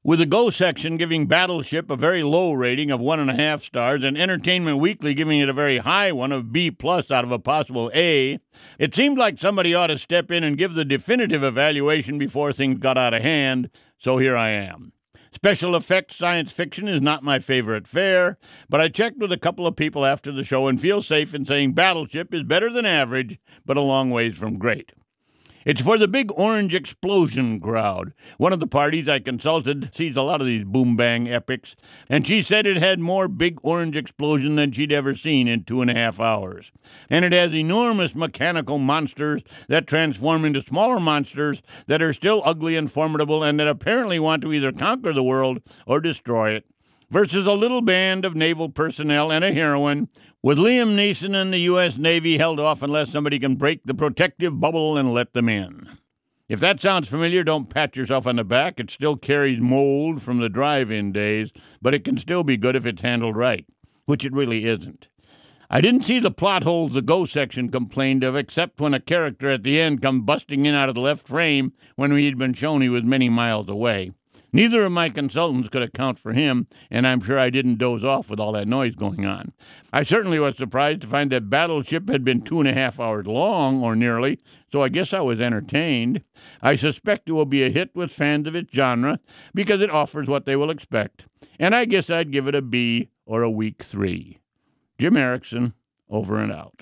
with the Go section giving Battleship a very low rating of 1.5 stars and Entertainment Weekly giving it a very high one of B+ out of a possible A, it seemed like somebody ought to step in and give the definitive evaluation before things got out of hand, so here I am. Special effects science fiction is not my favorite fare, but I checked with a couple of people after the show and feel safe in saying Battleship is better than average, but a long ways from great. It's for the big orange explosion crowd. One of the parties I consulted sees a lot of these boom-bang epics, and she said it had more big orange explosion than she'd ever seen in 2.5 hours. And it has enormous mechanical monsters that transform into smaller monsters that are still ugly and formidable and that apparently want to either conquer the world or destroy it, versus a little band of naval personnel and a heroine, with Liam Neeson and the U.S. Navy held off unless somebody can break the protective bubble and let them in. If that sounds familiar, don't pat yourself on the back. It still carries mold from the drive-in days, but it can still be good if it's handled right, which it really isn't. I didn't see the plot holes the Go section complained of, except when a character at the end come busting in out of the left frame when he'd been shown he was many miles away. Neither of my consultants could account for him, and I'm sure I didn't doze off with all that noise going on. I certainly was surprised to find that Battleship had been 2.5 hours long, or nearly, so I guess I was entertained. I suspect it will be a hit with fans of its genre, because it offers what they will expect, and I guess I'd give it a B or a weak 3. Jim Erickson, over and out.